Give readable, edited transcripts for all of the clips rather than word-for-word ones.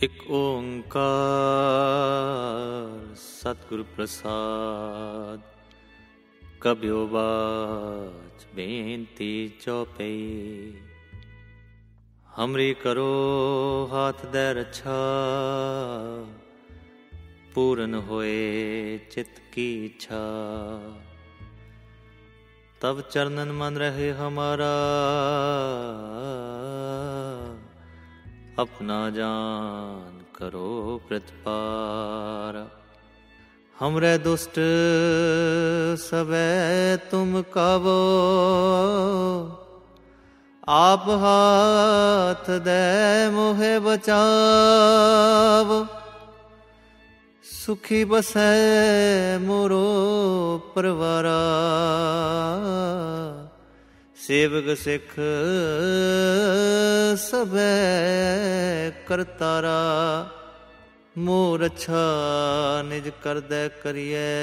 ਇਕ ਓੰਕਾਰ ਸਤਿਗੁਰ ਪ੍ਰਸਾਦ। ਕਬਿਓ ਬਾਚ ਬੇਨਤੀ ਚਉਪਈ। ਹਮਰੀ ਕਰੋ ਹਾਥ ਦੇ ਰੱਛਾ, ਪੂਰਨ ਹੋਏ ਚਿਤ ਕੀ ਇੱਛਾ। ਤਬ ਚਰਨਨ ਮਨ ਰਹੇ ਹਮਾਰਾ, अपना जान करो प्रतिपार। हमरे दुष्ट सबे तुम कावो, आप हाथ दे मोहे बचाव। सुखी बसै मोरो परवारा, ਸੇਵਕ ਸਿੱਖ ਸਭੈ ਕਰਤਾਰਾ। ਮੋਹ ਰੱਛਾ ਨਿਜ ਕਰਦੈ ਕਰੀਐ,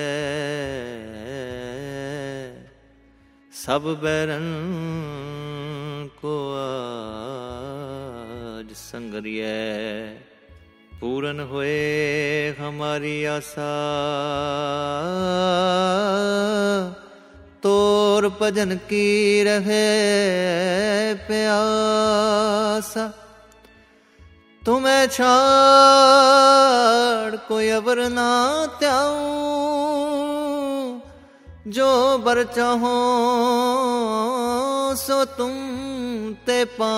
ਸਭ ਬੈਰਨ ਕੋ ਆਜ ਸੰਗਰੀਐ। ਪੂਰਨ ਹੋਏ ਹਮਾਰੀ ਆਸਾ, तोर भजन की रहे प्यासा। तुम्हें छाड़ कोई अवर ना त्याऊं, जो बर चाहो सो तुम ते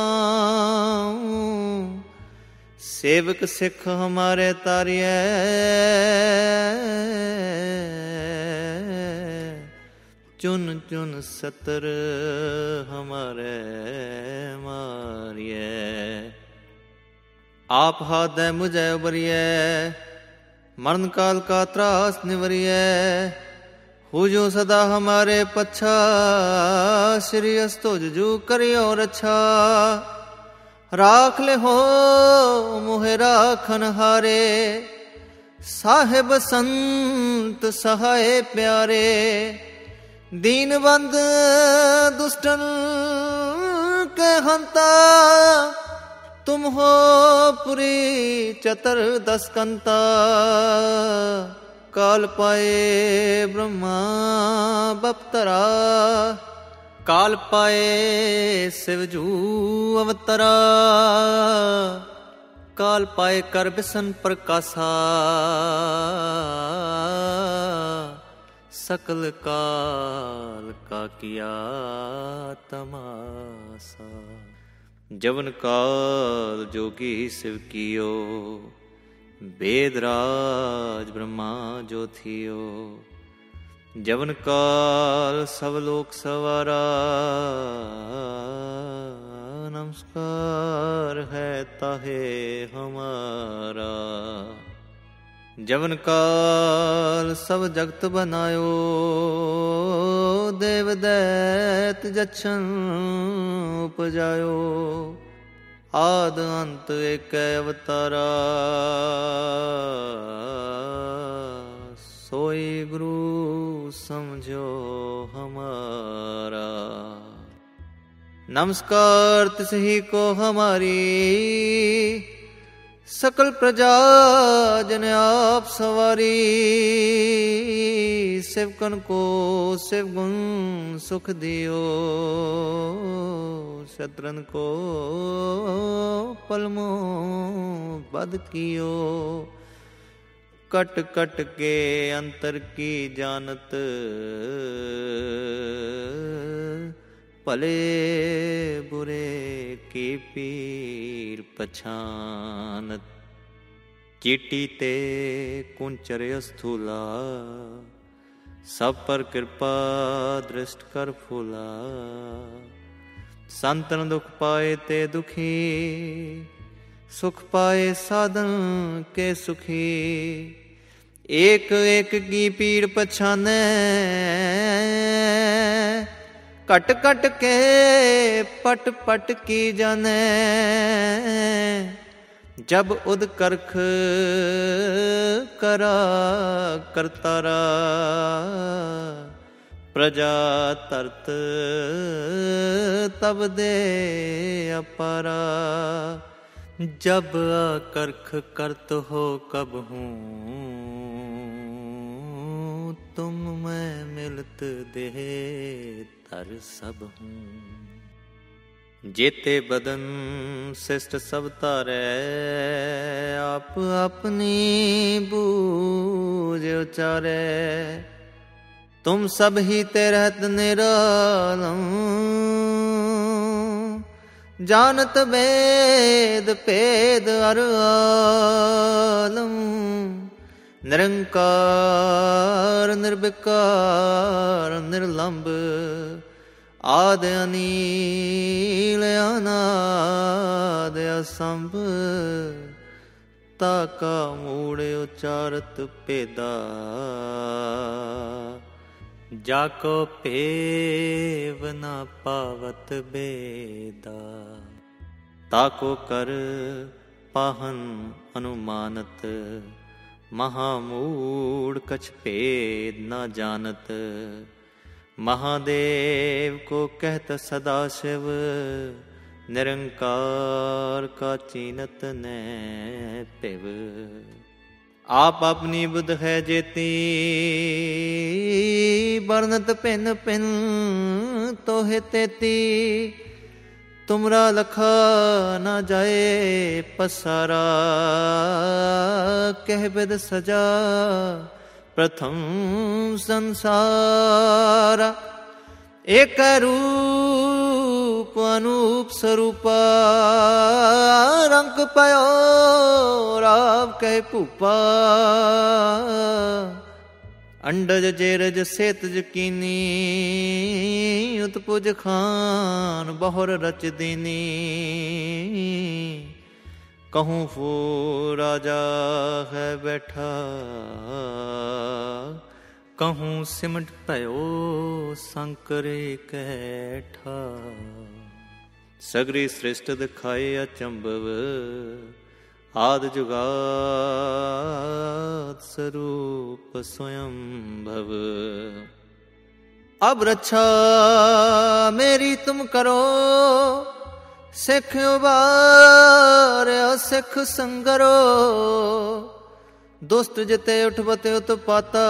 पाऊं। सेवक सिख हमारे तारिए, चुन चुन सतर हमारे मारिए। आप हाथ दे मुझे उबरिए, मरण काल का त्रास निवरिए। हो जो सदा हमारे पच्छा, श्री अस्तो जू करियो रच्छा। राख ले हो मोहे राखन हारे, साहिब संत सहाय प्यारे। दीनबंद दुष्टन के हंता, तुम हो पुरी चतर दसकंता। काल पाए ब्रह्मा बपतरा, काल पाए शिवजू अवतरा। काल पाए कर बिसन प्रकाशा, सकल काल का किया तमाशा। जवन काल जोगी शिव कियो, वेदराज ब्रह्मा जो थियो। जवन काल सब लोक सवारा, नमस्कार है ताहे हमारा। जवन काल सब जगत बनायो, देव दैत जच्छन उपजायो। आद अंत एक अवतारा, सोई गुरु समझो हमारा। नमस्कार तिसही को हमारी, सकल प्रजा जन आप सवारी। सेवकन को शिव गुण सुख दियो, शत्रन को पलमो बद कियो। कट कट के अंतर की जानत, भले बुरे की पीर पछानत। चीटी ते कुंचर स्थूला, सब पर कृपा दृष्ट कर फूला। संतन दुख पाए ते दुखी, सुख पाए साधन के सुखी। एक एक की पीड़ पछाने, कट कट के पट पट की जाने। जब उद करख करा करतारा, प्रजा तरत तब दे अपारा। जब आकर्ख करत हो कब हूँ, तुम मैं मिलत देह तर सब हूँ। जेते बदन शिष्ट सब तारै, आप अपनी बूझ उचारै। तुम सब ही ते रहत निरालम, जानत वेद भेद अर आलम। निरंकार निर्विकार निर्लंब, आदि अनील अनाद असंभ। ताका मूड़ उचारत भेदा, जाको पेव न पावत बेदा। ताको कर पाहन अनुमानत, महामूढ़ कछ भेद न जानत। महादेव को कहत सदा शिव, निरंकार का चीनत नै पिव। आप अपनी बुध है जेती, बरनत पिन पिन तोहे तेती। तुमरा लखा न जाए पसारा, कह बिद सजा प्रथम संसारा। एक रूप अनूप स्वरूपा, रंग पयो राव कह भूपा। अंडज जेरज सेतज कीनी, उत्पुज खान बहुर रच दीनी। कहूँ फू राजा है बैठा, कहूँ सिमट पयो संकरे कैठा। सगरी सृष्ट दिखाए अचंभव, आद जुगात स्वरूप स्वयं भव। अब रक्षा मेरी तुम करो, सिख उबार्या सिख संगरो। दुष्ट जिते उठबते उत्पाता,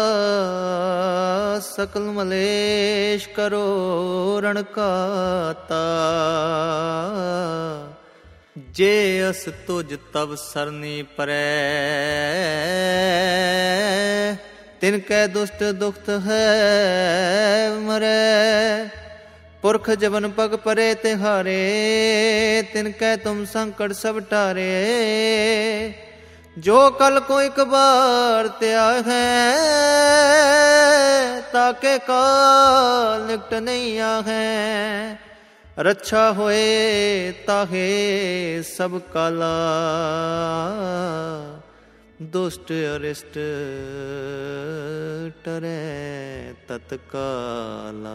सकल मलेश करो रणकाता। जे अस तुझ तब सरनी परै, तिनकै दुष्ट दुखत है मरै। पुरख जबन पग परे तिहारे, तिनकै तुम संकट सब टारे। जो कल को एक बार त्याग है, ताके काल निकट नहीं आहे। रक्षा होए ताहे सब काला, दुष्ट अरिष्ट टरे तत्काला।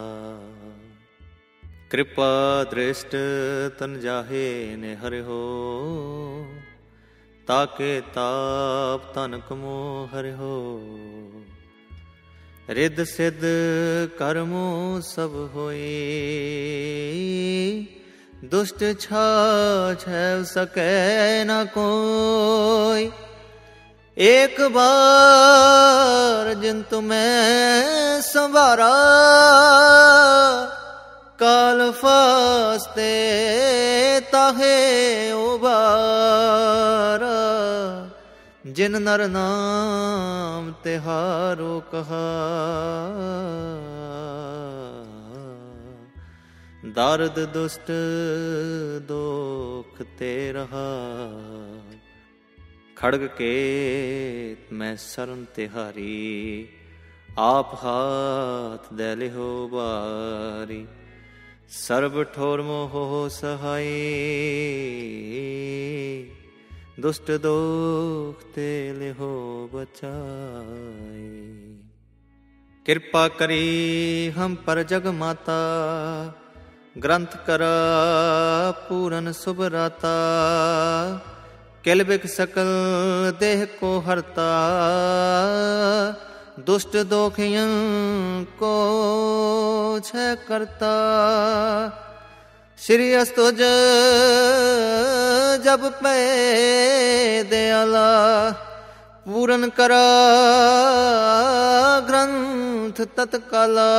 कृपा दृष्ट तन जाहे ने हरि हो, ताके ताप तन कमो हरि हो। रिद सिद्ध कर्मो सब होई, दुष्ट छाछ सकै न कोई। एक बार जिन तुम्हें संवारा, काल फास्ते ताहे उबारा। जिन नर नाम तिहारो कहा, दारद दुष्ट दोख ते रहा। खड़ग के मैं शरण तिहारी, आप हाथ दे लिहो बारी। सर्ब ठोर मोह सहाय, दुष्ट दोख ते लिहो बचाए। कृपा करी हम पर जग माता, ग्रंथ करा पूरन सुभराता। किल बिक सकल देह को हरता, दुष्ट दोखियन को छह करता। श्री अस्तुज जब पै दयाला, पूरन करा ग्रंथ तत्काला।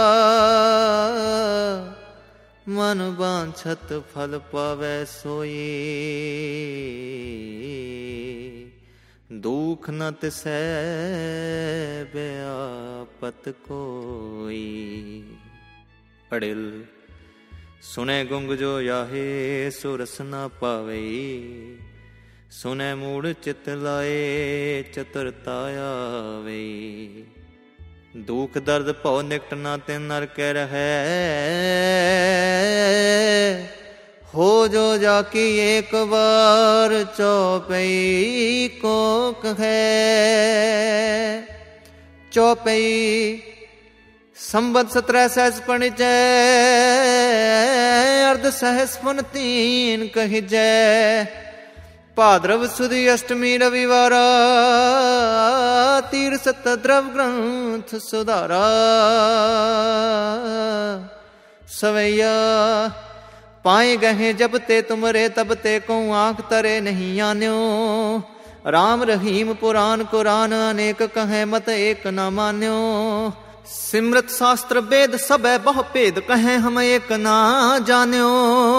मन बांछत फल पावै सोई, दुख न तिसै व्यापत कोई। अड़िल सुनै गुंग जो याहे, सो रस न पावई। सुनै मूढ़ चित लाए, चतुरता आवई। दुख दर्द भौ निकट ना तिन नर कै रहै, हो जो जाकी एक बार चौपई को कहे। चौपई संबत 17 सहस पणिजै, अर्ध सहस पुन 3 कहिजै। भाद्रव सुदी अष्टमी रविवारा, तीर सत द्रव ग्रंथ सुधारा। सवैया पाए गहे जब ते तुमरे, तब ते को आंख तरे नहीं आन्यो। राम रहीम पुराण कुरान, अनेक कहे मत एक न मान्यो। सिमरत शास्त्र वेद सबे बहु भेद, कहे हम एक ना जान्यो।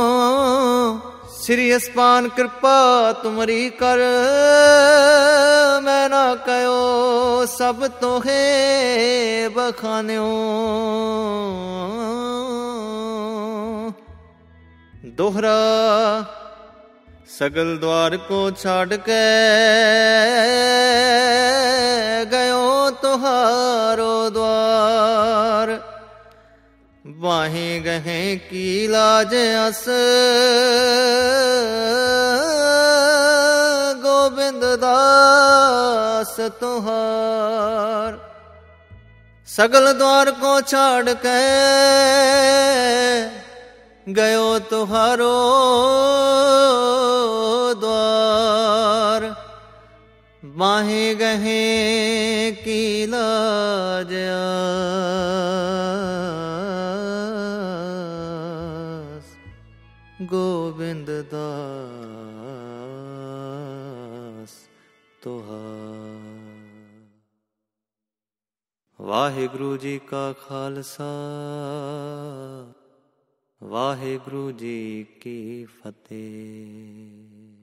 श्री अस्पान कृपा तुमरी कर, मैं ना कयो सब तोहे बखान्यो। दोहरा सगल द्वार को छाड़ के, गयो तुहारो द्वार। बाहें गहें की लाज अस, गोविंद दास तुहार। सगल द्वार को छाड़ के, गयो तुहारो द्वार। बाहें गहें की लाज आस, गोविंद दास तुहार। वाहिगुरु जी का खालसा, वाहिगुरु जी की फतेह।